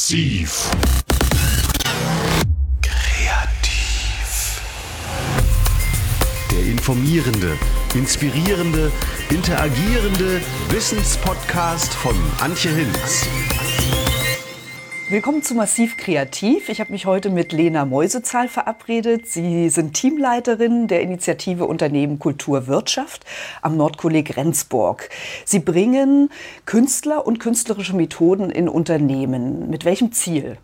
Massiv. Kreativ. Der informierende, inspirierende, interagierende Wissenspodcast von Antje Hinz. Willkommen zu Massiv Kreativ. Ich habe mich heute mit Lena Meusezahl verabredet. Sie sind Teamleiterin der Initiative Unternehmen Kultur Wirtschaft am Nordkolleg Rendsburg. Sie bringen Künstler und künstlerische Methoden in Unternehmen. Mit welchem Ziel?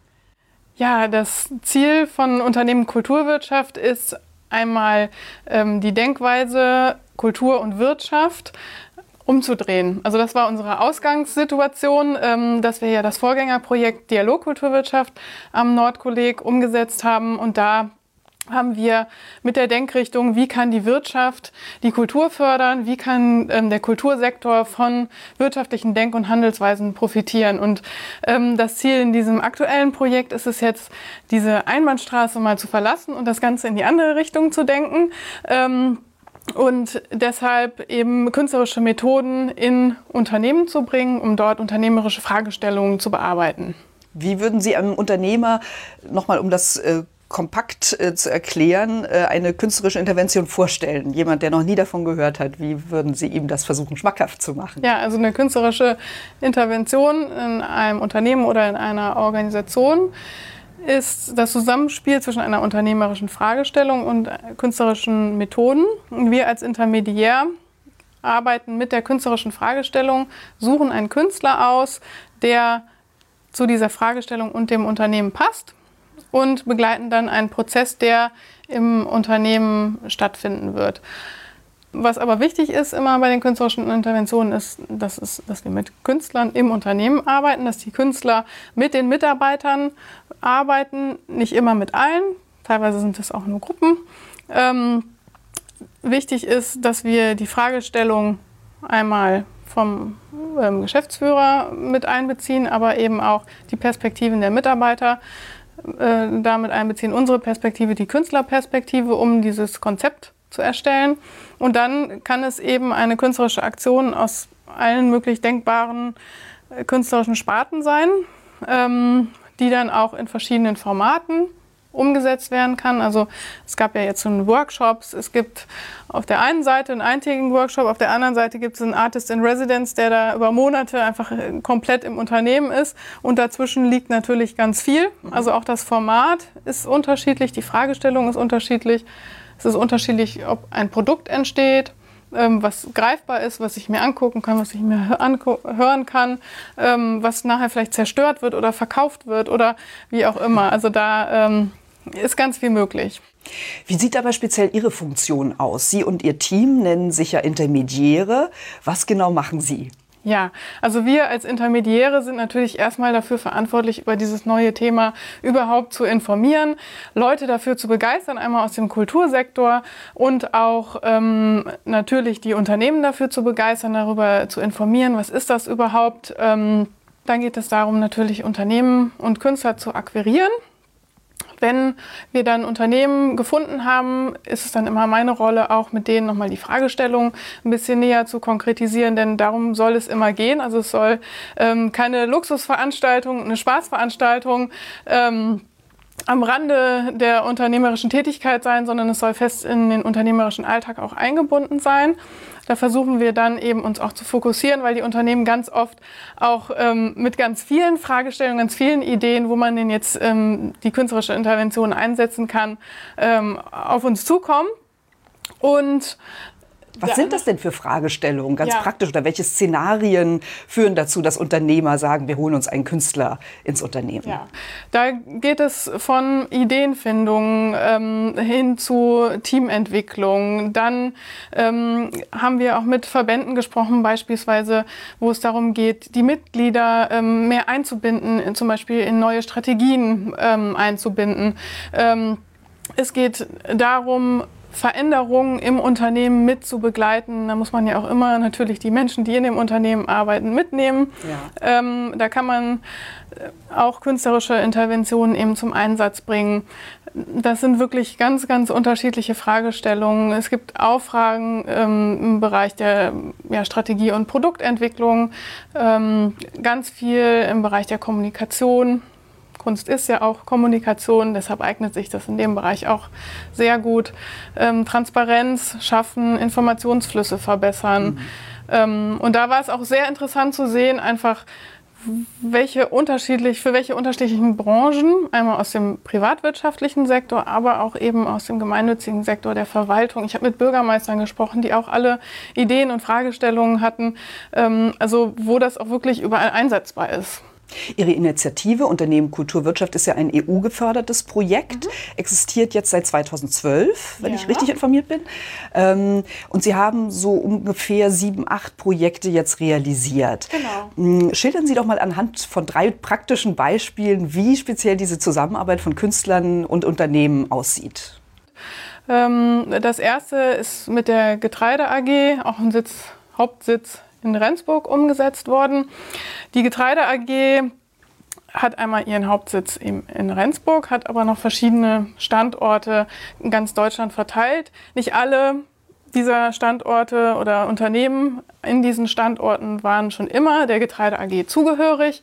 Ja, das Ziel von Unternehmen Kulturwirtschaft ist einmal die Denkweise Kultur und Wirtschaft umzudrehen. Also das war unsere Ausgangssituation, dass wir ja das Vorgängerprojekt Dialog Kulturwirtschaft am Nordkolleg umgesetzt haben. Und da haben wir mit der Denkrichtung, wie kann die Wirtschaft die Kultur fördern, wie kann der Kultursektor von wirtschaftlichen Denk- und Handelsweisen profitieren. Und das Ziel in diesem aktuellen Projekt ist es jetzt, diese Einbahnstraße mal zu verlassen und das Ganze in die andere Richtung zu denken. Und deshalb eben künstlerische Methoden in Unternehmen zu bringen, um dort unternehmerische Fragestellungen zu bearbeiten. Wie würden Sie einem Unternehmer, nochmal um das kompakt zu erklären, eine künstlerische Intervention vorstellen? Jemand, der noch nie davon gehört hat, wie würden Sie ihm das versuchen, schmackhaft zu machen? Ja, also eine künstlerische Intervention in einem Unternehmen oder in einer Organisation ist das Zusammenspiel zwischen einer unternehmerischen Fragestellung und künstlerischen Methoden. Wir als Intermediär arbeiten mit der künstlerischen Fragestellung, suchen einen Künstler aus, der zu dieser Fragestellung und dem Unternehmen passt und begleiten dann einen Prozess, der im Unternehmen stattfinden wird. Was aber wichtig ist immer bei den künstlerischen Interventionen ist, dass wir mit Künstlern im Unternehmen arbeiten, dass die Künstler mit den Mitarbeitern arbeiten, nicht immer mit allen, teilweise sind es auch nur Gruppen. Wichtig ist, dass wir die Fragestellung einmal vom Geschäftsführer mit einbeziehen, aber eben auch die Perspektiven der Mitarbeiter damit einbeziehen, unsere Perspektive, die Künstlerperspektive, um dieses Konzept zu erstellen. Und dann kann es eben eine künstlerische Aktion aus allen möglich denkbaren künstlerischen Sparten sein, die dann auch in verschiedenen Formaten umgesetzt werden kann. Also es gab ja jetzt schon Workshops, es gibt auf der einen Seite einen eintägigen Workshop, auf der anderen Seite gibt es einen Artist in Residence, der da über Monate einfach komplett im Unternehmen ist. Und dazwischen liegt natürlich ganz viel. Also auch das Format ist unterschiedlich, die Fragestellung ist unterschiedlich. Es ist unterschiedlich, ob ein Produkt entsteht, was greifbar ist, was ich mir angucken kann, was ich mir hören kann, was nachher vielleicht zerstört wird oder verkauft wird oder wie auch immer. Also da ist ganz viel möglich. Wie sieht aber speziell Ihre Funktion aus? Sie und Ihr Team nennen sich ja Intermediäre. Was genau machen Sie? Ja, also wir als Intermediäre sind natürlich erstmal dafür verantwortlich, über dieses neue Thema überhaupt zu informieren, Leute dafür zu begeistern, einmal aus dem Kultursektor und auch natürlich die Unternehmen dafür zu begeistern, darüber zu informieren, was ist das überhaupt. Dann geht es darum, natürlich Unternehmen und Künstler zu akquirieren. Wenn wir dann Unternehmen gefunden haben, ist es dann immer meine Rolle, auch mit denen nochmal die Fragestellung ein bisschen näher zu konkretisieren, denn darum soll es immer gehen. Also es soll keine Luxusveranstaltung, eine Spaßveranstaltung am Rande der unternehmerischen Tätigkeit sein, sondern es soll fest in den unternehmerischen Alltag auch eingebunden sein. Da versuchen wir dann eben uns auch zu fokussieren, weil die Unternehmen ganz oft auch mit ganz vielen Fragestellungen, ganz vielen Ideen, wo man denn jetzt die künstlerische Intervention einsetzen kann, auf uns zukommen. Und was sind das denn für Fragestellungen, ganz praktisch? Oder welche Szenarien führen dazu, dass Unternehmer sagen, wir holen uns einen Künstler ins Unternehmen? Ja, da geht es von Ideenfindung hin zu Teamentwicklung. Dann haben wir auch mit Verbänden gesprochen, beispielsweise, wo es darum geht, die Mitglieder mehr einzubinden, zum Beispiel in neue Strategien einzubinden. Es geht darum, Veränderungen im Unternehmen mit zu begleiten. Da muss man ja auch immer natürlich die Menschen, die in dem Unternehmen arbeiten, mitnehmen. Ja. Da kann man auch künstlerische Interventionen eben zum Einsatz bringen. Das sind wirklich ganz, ganz unterschiedliche Fragestellungen. Es gibt auch Fragen im Bereich der Strategie- und Produktentwicklung, ganz viel im Bereich der Kommunikation. Kunst ist ja auch Kommunikation, deshalb eignet sich das in dem Bereich auch sehr gut. Transparenz schaffen, Informationsflüsse verbessern. Und da war es auch sehr interessant zu sehen, einfach für welche unterschiedlichen Branchen, einmal aus dem privatwirtschaftlichen Sektor, aber auch eben aus dem gemeinnützigen Sektor der Verwaltung. Ich habe mit Bürgermeistern gesprochen, die auch alle Ideen und Fragestellungen hatten, also wo das auch wirklich überall einsetzbar ist. Ihre Initiative Unternehmen Kulturwirtschaft ist ja ein EU-gefördertes Projekt, existiert jetzt seit 2012, wenn ich richtig informiert bin. Und Sie haben so ungefähr 7, 8 Projekte jetzt realisiert. Genau. Schildern Sie doch mal anhand von 3 praktischen Beispielen, wie speziell diese Zusammenarbeit von Künstlern und Unternehmen aussieht. Das erste ist mit der Getreide AG, auch ein Hauptsitz in Rendsburg umgesetzt worden. Die Getreide AG hat einmal ihren Hauptsitz in Rendsburg, hat aber noch verschiedene Standorte in ganz Deutschland verteilt. Nicht alle dieser Standorte oder Unternehmen in diesen Standorten waren schon immer der Getreide AG zugehörig.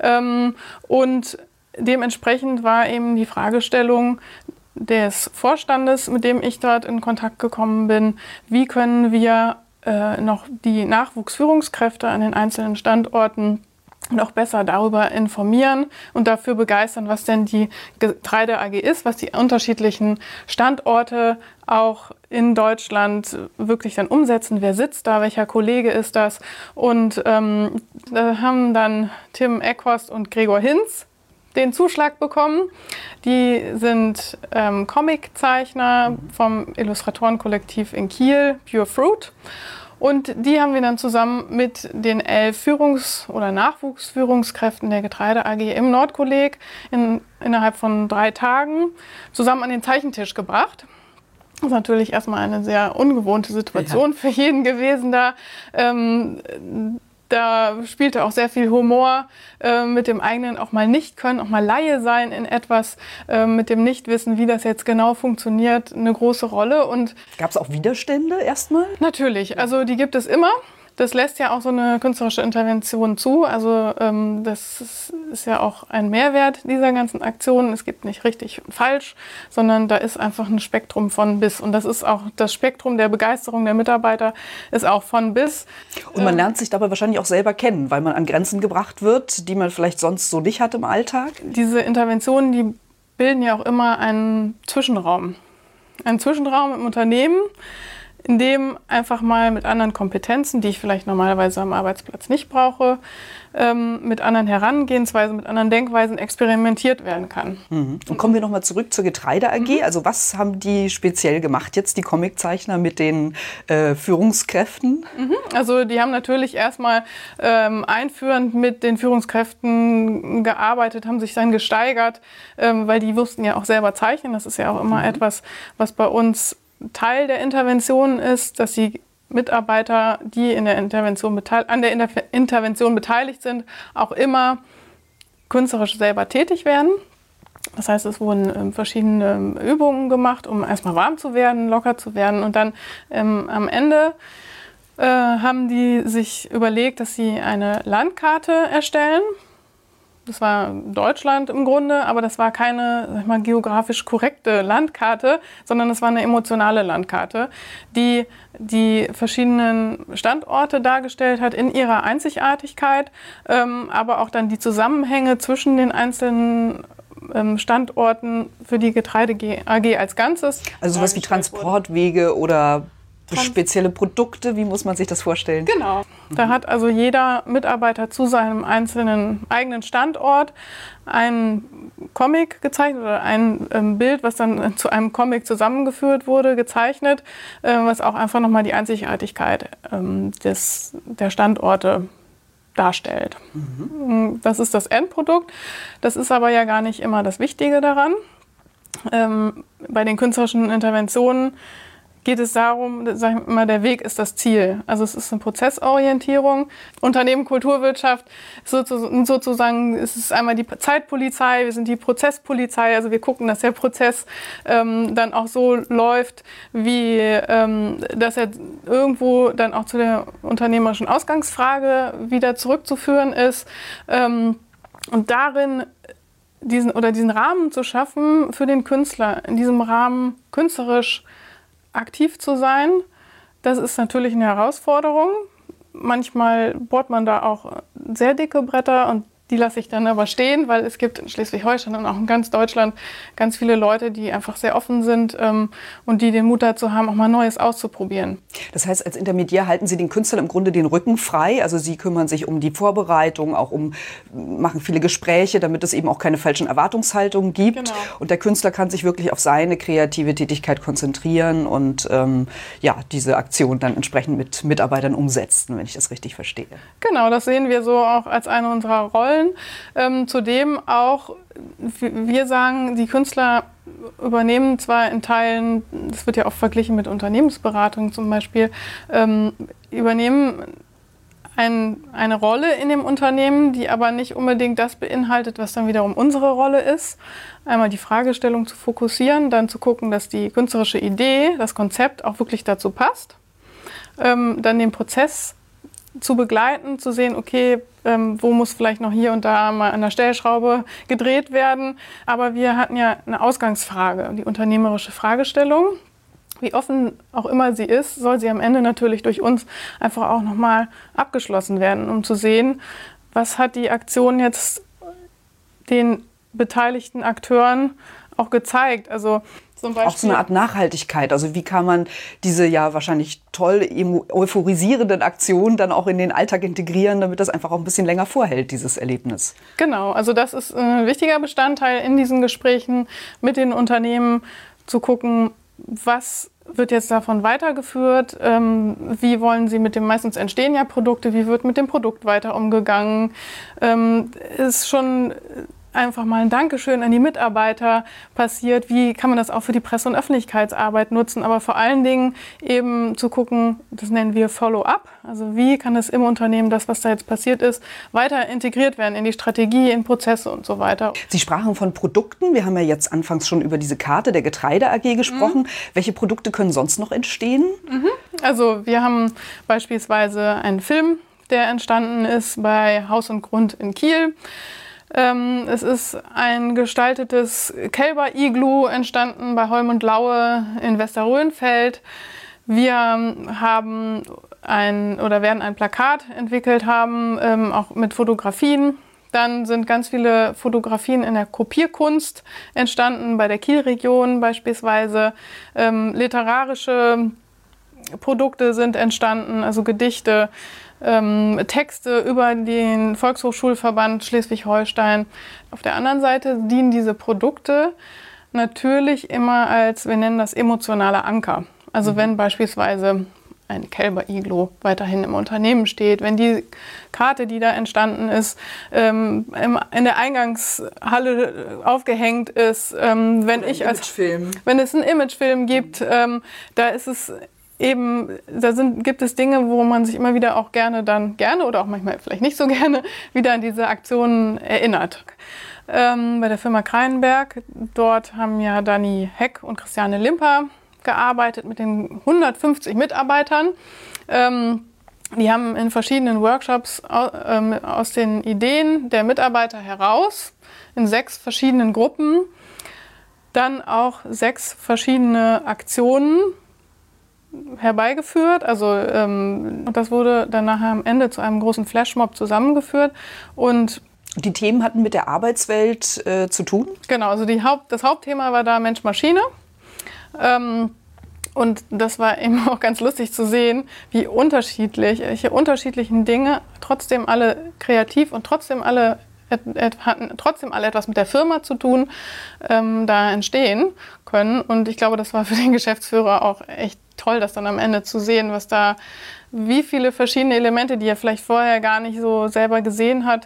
Und dementsprechend war eben die Fragestellung des Vorstandes, mit dem ich dort in Kontakt gekommen bin, wie können wir noch die Nachwuchsführungskräfte an den einzelnen Standorten noch besser darüber informieren und dafür begeistern, was denn die Getreide AG ist, was die unterschiedlichen Standorte auch in Deutschland wirklich dann umsetzen. Wer sitzt da, welcher Kollege ist das? Und da haben dann Tim Eckhorst und Gregor Hinz den Zuschlag bekommen. Die sind Comiczeichner vom Illustratorenkollektiv in Kiel, Pure Fruit. Und die haben wir dann zusammen mit den 11 oder Nachwuchsführungskräften der Getreide AG im Nordkolleg innerhalb von 3 Tagen zusammen an den Zeichentisch gebracht. Das ist natürlich erstmal eine sehr ungewohnte Situation für jeden gewesen da. Da spielte auch sehr viel Humor mit dem eigenen auch mal nicht können, auch mal Laie sein in etwas, mit dem Nichtwissen, wie das jetzt genau funktioniert, eine große Rolle. Und gab es auch Widerstände erstmal? Natürlich, also die gibt es immer. Das lässt ja auch so eine künstlerische Intervention zu. Also das ist ja auch ein Mehrwert dieser ganzen Aktionen. Es gibt nicht richtig und falsch, sondern da ist einfach ein Spektrum von bis. Und das ist auch das Spektrum der Begeisterung der Mitarbeiter ist auch von bis. Und man lernt sich dabei wahrscheinlich auch selber kennen, weil man an Grenzen gebracht wird, die man vielleicht sonst so nicht hat im Alltag. Diese Interventionen, die bilden ja auch immer einen Zwischenraum. Einen Zwischenraum im Unternehmen, in dem einfach mal mit anderen Kompetenzen, die ich vielleicht normalerweise am Arbeitsplatz nicht brauche, mit anderen Herangehensweisen, mit anderen Denkweisen experimentiert werden kann. Und kommen wir nochmal zurück zur Getreide AG. Also was haben die speziell gemacht jetzt, die Comiczeichner mit den Führungskräften? Also die haben natürlich erstmal einführend mit den Führungskräften gearbeitet, haben sich dann gesteigert, weil die wussten ja auch selber zeichnen. Das ist ja auch immer etwas, was bei uns Teil der Intervention ist, dass die Mitarbeiter, die an der Intervention beteiligt sind, auch immer künstlerisch selber tätig werden. Das heißt, es wurden verschiedene Übungen gemacht, um erstmal warm zu werden, locker zu werden. Und dann am Ende haben die sich überlegt, dass sie eine Landkarte erstellen. Das war Deutschland im Grunde, aber das war keine, sag ich mal, geografisch korrekte Landkarte, sondern es war eine emotionale Landkarte, die die verschiedenen Standorte dargestellt hat in ihrer Einzigartigkeit, aber auch dann die Zusammenhänge zwischen den einzelnen Standorten für die Getreide AG als Ganzes. Also sowas wie Transportwege oder spezielle Produkte, wie muss man sich das vorstellen? Genau. Da hat also jeder Mitarbeiter zu seinem eigenen Standort einen Comic gezeichnet oder ein Bild, was dann zu einem Comic zusammengeführt wurde, gezeichnet, was auch einfach nochmal die Einzigartigkeit der Standorte darstellt. Das ist das Endprodukt. Das ist aber ja gar nicht immer das Wichtige daran. Bei den künstlerischen Interventionen geht es darum, sag ich immer, der Weg ist das Ziel. Also es ist eine Prozessorientierung. Unternehmen Kulturwirtschaft sozusagen, es ist einmal die Zeitpolizei, wir sind die Prozesspolizei. Also wir gucken, dass der Prozess dann auch so läuft, wie dass er irgendwo dann auch zu der unternehmerischen Ausgangsfrage wieder zurückzuführen ist. Und darin diesen Rahmen zu schaffen für den Künstler, in diesem Rahmen künstlerisch aktiv zu sein, das ist natürlich eine Herausforderung. Manchmal bohrt man da auch sehr dicke Bretter und die lasse ich dann aber stehen, weil es gibt in Schleswig-Holstein und auch in ganz Deutschland ganz viele Leute, die einfach sehr offen sind und die den Mut dazu haben, auch mal Neues auszuprobieren. Das heißt, als Intermediär halten Sie den Künstlern im Grunde den Rücken frei. Also Sie kümmern sich um die Vorbereitung, auch machen viele Gespräche, damit es eben auch keine falschen Erwartungshaltungen gibt. Genau. Und der Künstler kann sich wirklich auf seine kreative Tätigkeit konzentrieren und diese Aktion dann entsprechend mit Mitarbeitern umsetzen, wenn ich das richtig verstehe. Genau, das sehen wir so auch als eine unserer Rollen. Zudem auch, wir sagen, die Künstler übernehmen zwar in Teilen, das wird ja oft verglichen mit Unternehmensberatung zum Beispiel, übernehmen eine Rolle in dem Unternehmen, die aber nicht unbedingt das beinhaltet, was dann wiederum unsere Rolle ist. Einmal die Fragestellung zu fokussieren, dann zu gucken, dass die künstlerische Idee, das Konzept auch wirklich dazu passt. Dann den Prozess zu begleiten, zu sehen, okay, wo muss vielleicht noch hier und da mal an der Stellschraube gedreht werden. Aber wir hatten ja eine Ausgangsfrage, die unternehmerische Fragestellung. Wie offen auch immer sie ist, soll sie am Ende natürlich durch uns einfach auch nochmal abgeschlossen werden, um zu sehen, was hat die Aktion jetzt den beteiligten Akteuren auch gezeigt. Also zum Beispiel auch so eine Art Nachhaltigkeit. Also wie kann man diese ja wahrscheinlich toll euphorisierenden Aktionen dann auch in den Alltag integrieren, damit das einfach auch ein bisschen länger vorhält, dieses Erlebnis. Genau, also das ist ein wichtiger Bestandteil in diesen Gesprächen mit den Unternehmen, zu gucken, was wird jetzt davon weitergeführt, wie wollen sie meistens entstehen ja Produkte, wie wird mit dem Produkt weiter umgegangen, ist schon einfach mal ein Dankeschön an die Mitarbeiter passiert. Wie kann man das auch für die Presse- und Öffentlichkeitsarbeit nutzen? Aber vor allen Dingen eben zu gucken, das nennen wir Follow-up. Also wie kann es im Unternehmen, das, was da jetzt passiert ist, weiter integriert werden in die Strategie, in Prozesse und so weiter. Sie sprachen von Produkten. Wir haben ja jetzt anfangs schon über diese Karte der Getreide AG gesprochen. Welche Produkte können sonst noch entstehen? Also wir haben beispielsweise einen Film, der entstanden ist bei Haus und Grund in Kiel. Es ist ein gestaltetes Kälber-Iglu entstanden bei Holm und Laue in Westerröhnfeld. Wir haben werden ein Plakat entwickelt haben, auch mit Fotografien. Dann sind ganz viele Fotografien in der Kopierkunst entstanden, bei der Kielregion beispielsweise. Literarische Produkte sind entstanden, also Gedichte, Texte über den Volkshochschulverband Schleswig-Holstein. Auf der anderen Seite dienen diese Produkte natürlich immer als, wir nennen das emotionaler Anker. Also wenn beispielsweise ein Kälber-Iglu weiterhin im Unternehmen steht, wenn die Karte, die da entstanden ist, in der Eingangshalle aufgehängt ist, wenn es einen Imagefilm gibt, da ist es eben, gibt es Dinge, wo man sich immer wieder auch gerne oder auch manchmal vielleicht nicht so gerne wieder an diese Aktionen erinnert. Bei der Firma Kreinenberg, dort haben ja Dani Heck und Christiane Limper gearbeitet mit den 150 Mitarbeitern. Die haben in verschiedenen Workshops aus den Ideen der Mitarbeiter heraus, in 6 verschiedenen Gruppen, dann auch 6 verschiedene Aktionen herbeigeführt. Also das wurde dann nachher am Ende zu einem großen Flashmob zusammengeführt. Und die Themen hatten mit der Arbeitswelt zu tun? Genau, also das Hauptthema war da Mensch-Maschine. Und das war eben auch ganz lustig zu sehen, welche unterschiedlichen Dinge trotzdem alle kreativ und hatten trotzdem alle etwas mit der Firma zu tun, da entstehen können. Und ich glaube, das war für den Geschäftsführer auch echt toll, das dann am Ende zu sehen, wie viele verschiedene Elemente, die er vielleicht vorher gar nicht so selber gesehen hat,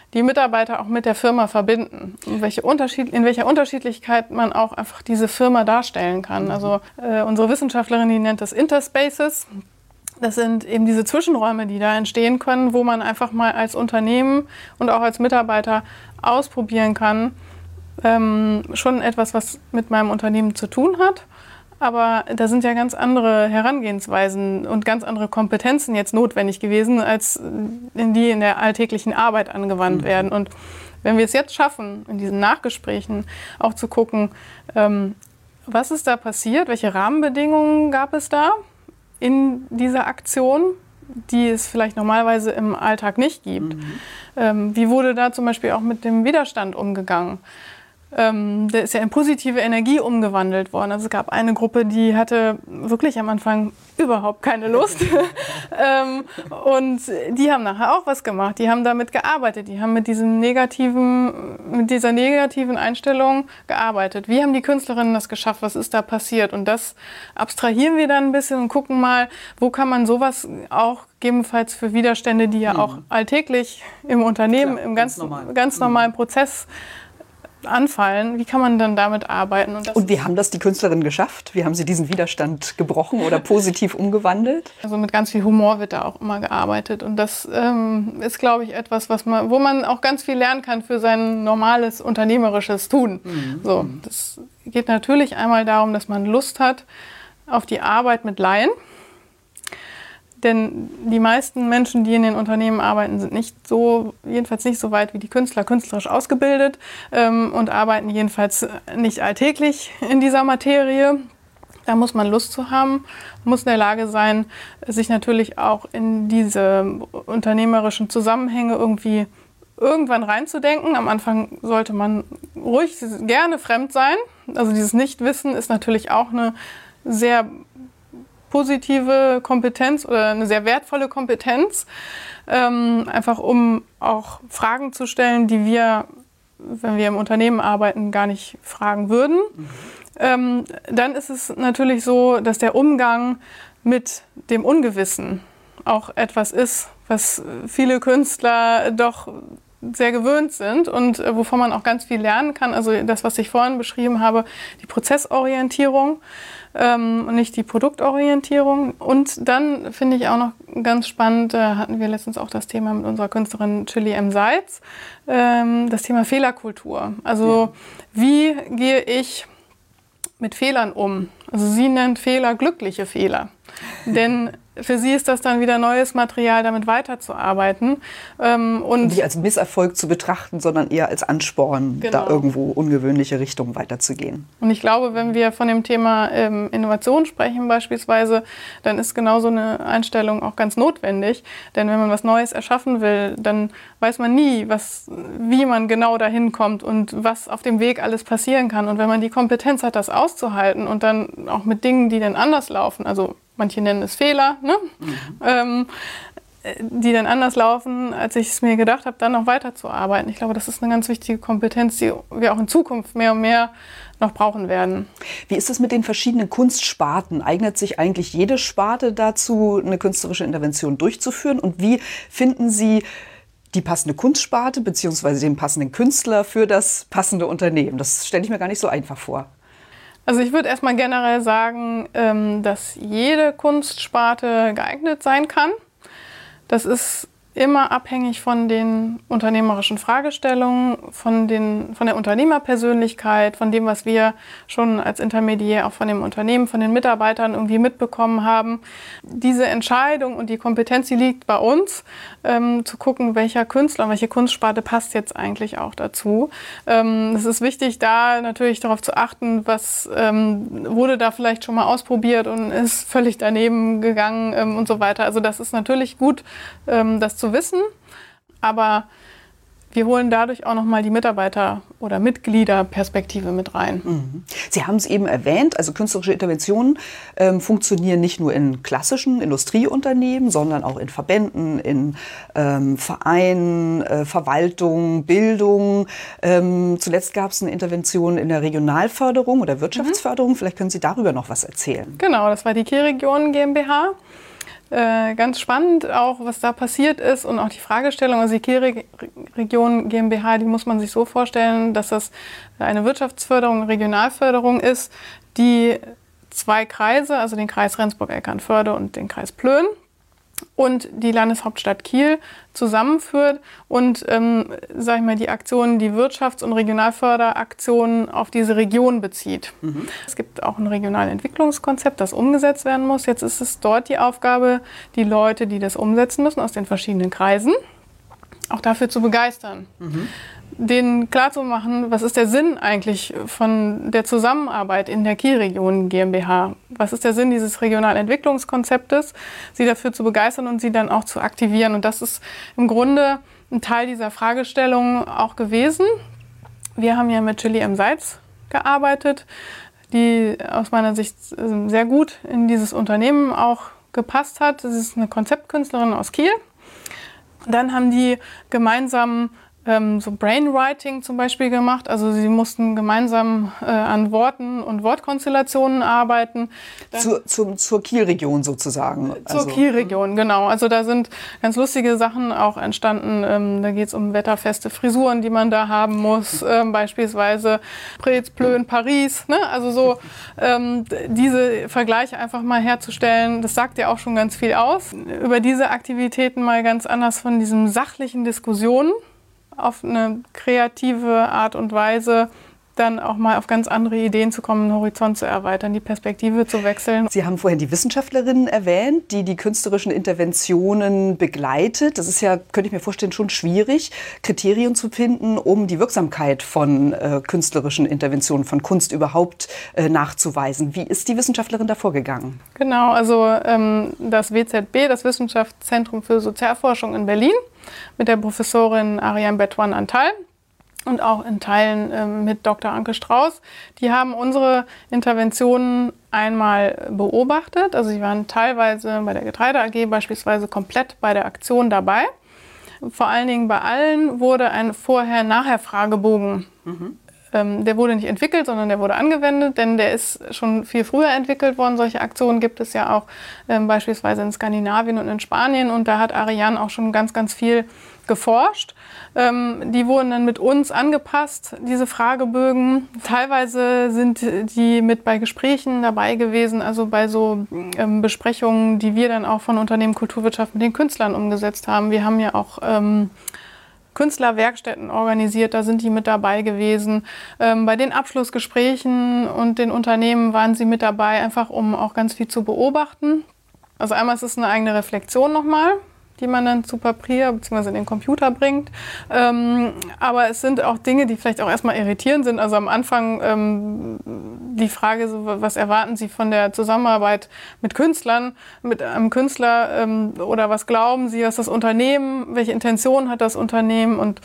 die Mitarbeiter auch mit der Firma verbinden. In welcher Unterschiedlichkeit man auch einfach diese Firma darstellen kann. Also unsere Wissenschaftlerin, die nennt das Interspaces. Das sind eben diese Zwischenräume, die da entstehen können, wo man einfach mal als Unternehmen und auch als Mitarbeiter ausprobieren kann. Schon etwas, was mit meinem Unternehmen zu tun hat. Aber da sind ja ganz andere Herangehensweisen und ganz andere Kompetenzen jetzt notwendig gewesen, als die in der alltäglichen Arbeit angewandt werden. Und wenn wir es jetzt schaffen, in diesen Nachgesprächen auch zu gucken, was ist da passiert, welche Rahmenbedingungen gab es da in dieser Aktion, die es vielleicht normalerweise im Alltag nicht gibt. Wie wurde da zum Beispiel auch mit dem Widerstand umgegangen? Der ist ja in positive Energie umgewandelt worden. Also es gab eine Gruppe, die hatte wirklich am Anfang überhaupt keine Lust. Und die haben nachher auch was gemacht. Die haben damit gearbeitet. Die haben mit dieser negativen Einstellung gearbeitet. Wie haben die Künstlerinnen das geschafft? Was ist da passiert? Und das abstrahieren wir dann ein bisschen und gucken mal, wo kann man sowas auch gegebenenfalls für Widerstände, die ja auch alltäglich im Unternehmen, im ganz normalen Prozess anfallen, wie kann man dann damit arbeiten? Und wie haben das die Künstlerinnen geschafft? Wie haben sie diesen Widerstand gebrochen oder positiv umgewandelt? Also mit ganz viel Humor wird da auch immer gearbeitet. Und das ist, glaube ich, etwas, wo man auch ganz viel lernen kann für sein normales unternehmerisches Tun. So, das geht natürlich einmal darum, dass man Lust hat auf die Arbeit mit Laien. Denn die meisten Menschen, die in den Unternehmen arbeiten, sind jedenfalls nicht so weit wie die Künstler, künstlerisch ausgebildet und arbeiten jedenfalls nicht alltäglich in dieser Materie. Da muss man Lust zu haben, muss in der Lage sein, sich natürlich auch in diese unternehmerischen Zusammenhänge irgendwann reinzudenken. Am Anfang sollte man ruhig gerne fremd sein. Also dieses Nichtwissen ist natürlich auch eine sehr positive Kompetenz oder eine sehr wertvolle Kompetenz, einfach um auch Fragen zu stellen, die wir, wenn wir im Unternehmen arbeiten, gar nicht fragen würden. Dann ist es natürlich so, dass der Umgang mit dem Ungewissen auch etwas ist, was viele Künstler doch sehr gewöhnt sind und wovon man auch ganz viel lernen kann. Also das, was ich vorhin beschrieben habe, die Prozessorientierung und nicht die Produktorientierung. Und dann finde ich auch noch ganz spannend, da hatten wir letztens auch das Thema mit unserer Künstlerin Chili M. Seitz, das Thema Fehlerkultur. Also wie gehe ich mit Fehlern um? Also sie nennt Fehler glückliche Fehler. Denn für sie ist das dann wieder neues Material, damit weiterzuarbeiten. Und nicht als Misserfolg zu betrachten, sondern eher als Ansporn, da irgendwo ungewöhnliche Richtungen weiterzugehen. Und ich glaube, wenn wir von dem Thema Innovation sprechen beispielsweise, dann ist genau so eine Einstellung auch ganz notwendig. Denn wenn man was Neues erschaffen will, dann weiß man nie, wie man genau dahin kommt und was auf dem Weg alles passieren kann. Und wenn man die Kompetenz hat, das auszuhalten und dann auch mit Dingen, die dann anders laufen, also manche nennen es Fehler, ne? Die dann anders laufen, als ich es mir gedacht habe, dann noch weiterzuarbeiten. Ich glaube, das ist eine ganz wichtige Kompetenz, die wir auch in Zukunft mehr und mehr noch brauchen werden. Wie ist es mit den verschiedenen Kunstsparten? Eignet sich eigentlich jede Sparte dazu, eine künstlerische Intervention durchzuführen? Und wie finden Sie die passende Kunstsparte bzw. den passenden Künstler für das passende Unternehmen? Das stelle ich mir gar nicht so einfach vor. Also ich würde erstmal generell sagen, dass jede Kunstsparte geeignet sein kann. Das ist immer abhängig von den unternehmerischen Fragestellungen, von der Unternehmerpersönlichkeit, von dem, was wir schon als Intermediär auch von dem Unternehmen, von den Mitarbeitern irgendwie mitbekommen haben. Diese Entscheidung und die Kompetenz, die liegt bei uns, zu gucken, welcher Künstler und welche Kunstsparte passt jetzt eigentlich auch dazu. Es ist wichtig, da natürlich darauf zu achten, was wurde da vielleicht schon mal ausprobiert und ist völlig daneben gegangen und so weiter. Also das ist natürlich gut, das zu wissen, aber wir holen dadurch auch nochmal die Mitarbeiter- oder Mitgliederperspektive mit rein. Sie haben es eben erwähnt, also künstlerische Interventionen funktionieren nicht nur in klassischen Industrieunternehmen, sondern auch in Verbänden, in Vereinen, Verwaltung, Bildung. Zuletzt gab es eine Intervention in der Regionalförderung oder Wirtschaftsförderung. Vielleicht können Sie darüber noch was erzählen. Genau, das war die K-Region GmbH. Ganz spannend auch, was da passiert ist und auch die Fragestellung. Also die Kielregion GmbH, die muss man sich so vorstellen, dass das eine Wirtschaftsförderung, Regionalförderung ist, die 2 Kreise, also den Kreis Rendsburg-Eckernförde und den Kreis Plön und die Landeshauptstadt Kiel zusammenführt und sag ich mal, die Aktionen, die Wirtschafts- und Regionalförderaktionen auf diese Region bezieht. Es gibt auch ein Regionalentwicklungskonzept, das umgesetzt werden muss. Jetzt ist es dort die Aufgabe, die Leute, die das umsetzen müssen, aus den verschiedenen Kreisen, auch dafür zu begeistern. Denen klarzumachen, was ist der Sinn eigentlich von der Zusammenarbeit in der Kielregion GmbH? Was ist der Sinn dieses Regionalentwicklungskonzeptes? Sie dafür zu begeistern und sie dann auch zu aktivieren. Und das ist im Grunde ein Teil dieser Fragestellung auch gewesen. Wir haben ja mit Chili M. Seitz gearbeitet, die aus meiner Sicht sehr gut in dieses Unternehmen auch gepasst hat. Das ist eine Konzeptkünstlerin aus Kiel. Dann haben die gemeinsam so Brainwriting zum Beispiel gemacht. Also sie mussten gemeinsam an Worten und Wortkonstellationen arbeiten. Zur Kielregion sozusagen. Zur Kielregion, genau. Also da sind ganz lustige Sachen auch entstanden. Da geht es um wetterfeste Frisuren, die man da haben muss. Beispielsweise Preetz, Plön, Paris. Ne? Also so diese Vergleiche einfach mal herzustellen, das sagt ja auch schon ganz viel aus. Über diese Aktivitäten mal ganz anders von diesen sachlichen Diskussionen auf eine kreative Art und Weise dann auch mal auf ganz andere Ideen zu kommen, den Horizont zu erweitern, die Perspektive zu wechseln. Sie haben vorhin die Wissenschaftlerin erwähnt, die künstlerischen Interventionen begleitet. Das ist ja, könnte ich mir vorstellen, schon schwierig, Kriterien zu finden, um die Wirksamkeit von künstlerischen Interventionen, von Kunst überhaupt nachzuweisen. Wie ist die Wissenschaftlerin da vorgegangen? Genau, also das WZB, das Wissenschaftszentrum für Sozialforschung in Berlin, mit der Professorin Ariane Betwan-Antal und auch in Teilen mit Dr. Anke Strauß. Die haben unsere Interventionen einmal beobachtet. Also sie waren teilweise bei der Getreide AG beispielsweise komplett bei der Aktion dabei. Vor allen Dingen bei allen wurde ein Vorher-Nachher-Fragebogen. Der wurde nicht entwickelt, sondern der wurde angewendet, denn der ist schon viel früher entwickelt worden. Solche Aktionen gibt es ja auch beispielsweise in Skandinavien und in Spanien. Und da hat Ariane auch schon ganz, ganz viel geforscht. Die wurden dann mit uns angepasst, diese Fragebögen. Teilweise sind die mit bei Gesprächen dabei gewesen, also bei so Besprechungen, die wir dann auch von Unternehmen Kulturwirtschaft mit den Künstlern umgesetzt haben. Wir haben ja auch Künstlerwerkstätten organisiert, da sind die mit dabei gewesen. Bei den Abschlussgesprächen und den Unternehmen waren sie mit dabei, einfach um auch ganz viel zu beobachten. Also einmal ist es eine eigene Reflexion nochmal, die man dann zu Papier bzw. in den Computer bringt. Aber es sind auch Dinge, die vielleicht auch erstmal irritierend sind. Also am Anfang die Frage, so, was erwarten Sie von der Zusammenarbeit mit Künstlern, mit einem Künstler oder was glauben Sie, was das Unternehmen, welche Intention hat das Unternehmen und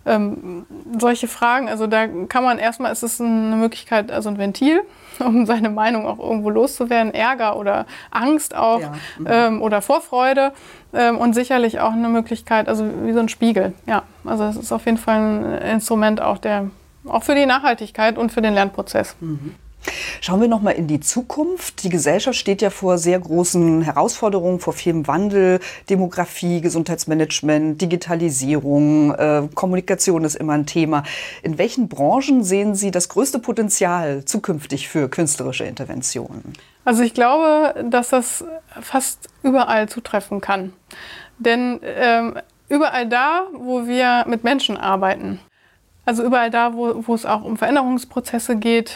solche Fragen. Also da kann man erstmal, ist es eine Möglichkeit, also ein Ventil, um seine Meinung auch irgendwo loszuwerden, Ärger oder Angst auch oder Vorfreude. Und sicherlich auch eine Möglichkeit, also wie so ein Spiegel. Ja, also es ist auf jeden Fall ein Instrument auch für die Nachhaltigkeit und für den Lernprozess. Schauen wir noch mal in die Zukunft. Die Gesellschaft steht ja vor sehr großen Herausforderungen, vor vielem Wandel, Demografie, Gesundheitsmanagement, Digitalisierung, Kommunikation ist immer ein Thema. In welchen Branchen sehen Sie das größte Potenzial zukünftig für künstlerische Interventionen? Also ich glaube, dass das fast überall zutreffen kann. Denn überall da, wo wir mit Menschen arbeiten, also überall da, wo es auch um Veränderungsprozesse geht,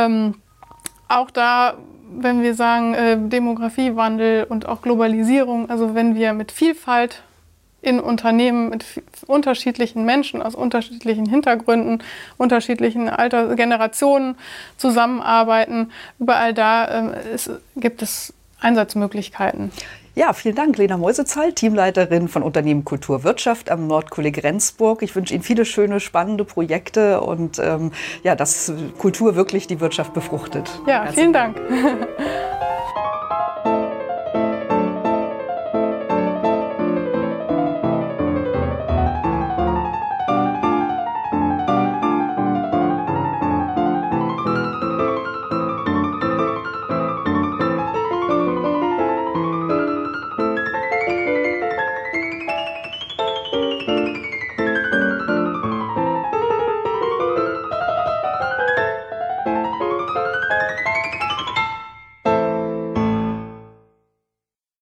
auch da, wenn wir sagen Demografiewandel und auch Globalisierung, also wenn wir mit Vielfalt in Unternehmen mit unterschiedlichen Menschen aus unterschiedlichen Hintergründen, unterschiedlichen Generationen zusammenarbeiten, überall da gibt es Einsatzmöglichkeiten. Ja, vielen Dank, Lena Meusezahl, Teamleiterin von Unternehmen Kulturwirtschaft am Nordkolleg Rendsburg. Ich wünsche Ihnen viele schöne, spannende Projekte und dass Kultur wirklich die Wirtschaft befruchtet. Ja, vielen Dank.